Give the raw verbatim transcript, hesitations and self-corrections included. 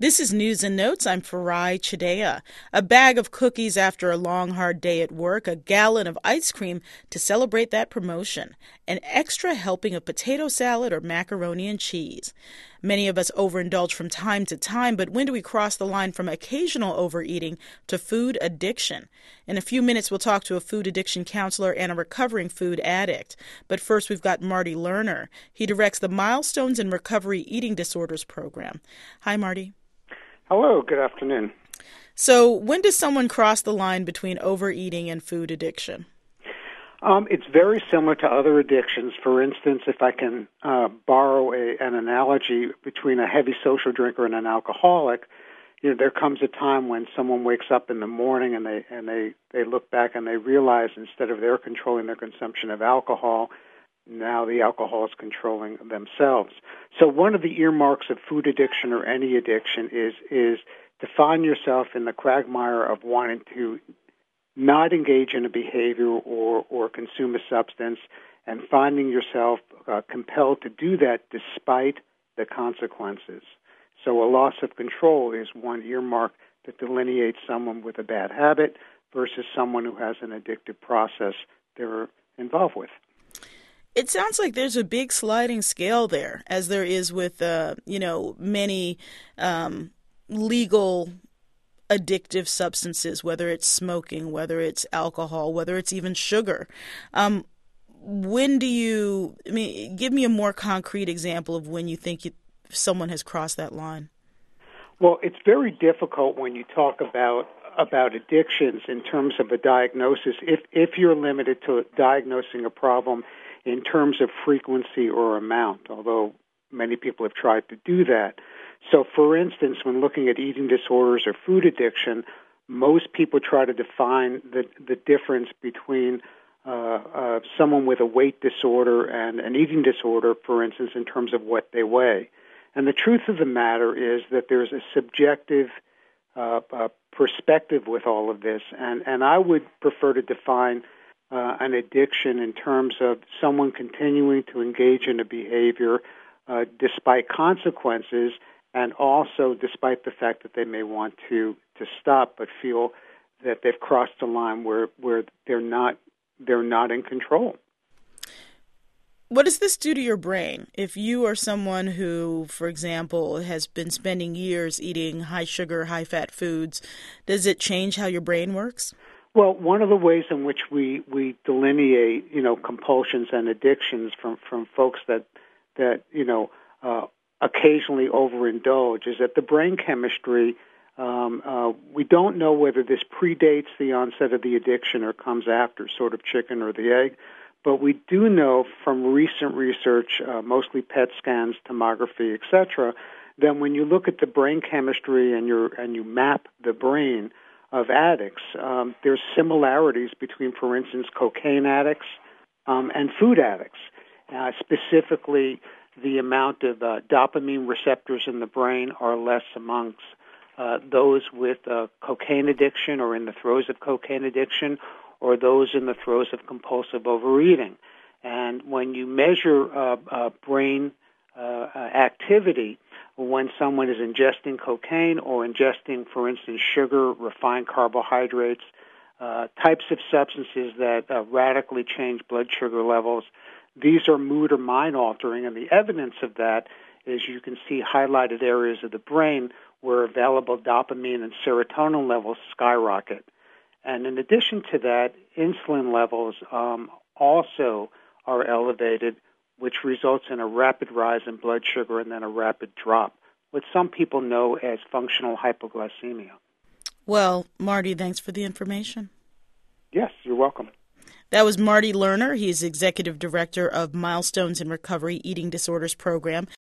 This is News and Notes. I'm Farai Chidea. A bag of cookies after a long, hard day at work, a gallon of ice cream to celebrate that promotion, an extra helping of potato salad or macaroni and cheese. Many of us overindulge from time to time, but when do we cross the line from occasional overeating to food addiction? In a few minutes, we'll talk to a food addiction counselor and a recovering food addict. But first, we've got Marty Lerner. He directs the Milestones in Recovery Eating Disorders program. Hi, Marty. Hello, good afternoon. So when does someone cross the line between overeating and food addiction? Um, it's very similar to other addictions. For instance, if I can uh, borrow a, an analogy between a heavy social drinker and an alcoholic, you know, there comes a time when someone wakes up in the morning and they and they, they look back and they realize instead of their controlling their consumption of alcohol, now the alcohol is controlling themselves. So one of the earmarks of food addiction or any addiction is is to find yourself in the quagmire of wanting to not engage in a behavior or, or consume a substance and finding yourself uh, compelled to do that despite the consequences. So a loss of control is one earmark that delineates someone with a bad habit versus someone who has an addictive process they're involved with. It sounds like there's a big sliding scale there, as there is with, uh, you know, many um, legal addictive substances, whether it's smoking, whether it's alcohol, whether it's even sugar. Um, when do you, I mean, give me a more concrete example of when you think you, someone has crossed that line. Well, it's very difficult when you talk about about addictions in terms of a diagnosis, if if you're limited to diagnosing a problem in terms of frequency or amount, although many people have tried to do that. So, for instance, when looking at eating disorders or food addiction, most people try to define the, the difference between uh, uh, someone with a weight disorder and an eating disorder, for instance, in terms of what they weigh. And the truth of the matter is that there's a subjective uh, uh, perspective with all of this, and, and I would prefer to define Uh, an addiction in terms of someone continuing to engage in a behavior uh, despite consequences and also despite the fact that they may want to, to stop but feel that they've crossed a line where, where they're not they're not in control. What does this do to your brain? If you are someone who, for example, has been spending years eating high sugar, high fat foods, does it change how your brain works? Well, one of the ways in which we, we delineate, you know, compulsions and addictions from, from folks that, that you know, uh, occasionally overindulge is that the brain chemistry, um, uh, we don't know whether this predates the onset of the addiction or comes after, sort of chicken or the egg, but we do know from recent research, uh, mostly P E T scans, tomography, et cetera, that when you look at the brain chemistry and, you're, and you map the brain of addicts, um, there's similarities between, for instance, cocaine addicts um, and food addicts. Uh, specifically, the amount of uh, dopamine receptors in the brain are less amongst uh, those with uh, cocaine addiction or in the throes of cocaine addiction or those in the throes of compulsive overeating. And when you measure uh, uh, brain uh, activity, when someone is ingesting cocaine or ingesting, for instance, sugar, refined carbohydrates, uh, types of substances that uh, radically change blood sugar levels, these are mood or mind altering, and the evidence of that is you can see highlighted areas of the brain where available dopamine and serotonin levels skyrocket. And in addition to that, insulin levels um, also are elevated, which results in a rapid rise in blood sugar and then a rapid drop, what some people know as functional hypoglycemia. Well, Marty, thanks for the information. Yes, you're welcome. That was Marty Lerner. He's Executive Director of Milestones in Recovery Eating Disorders program.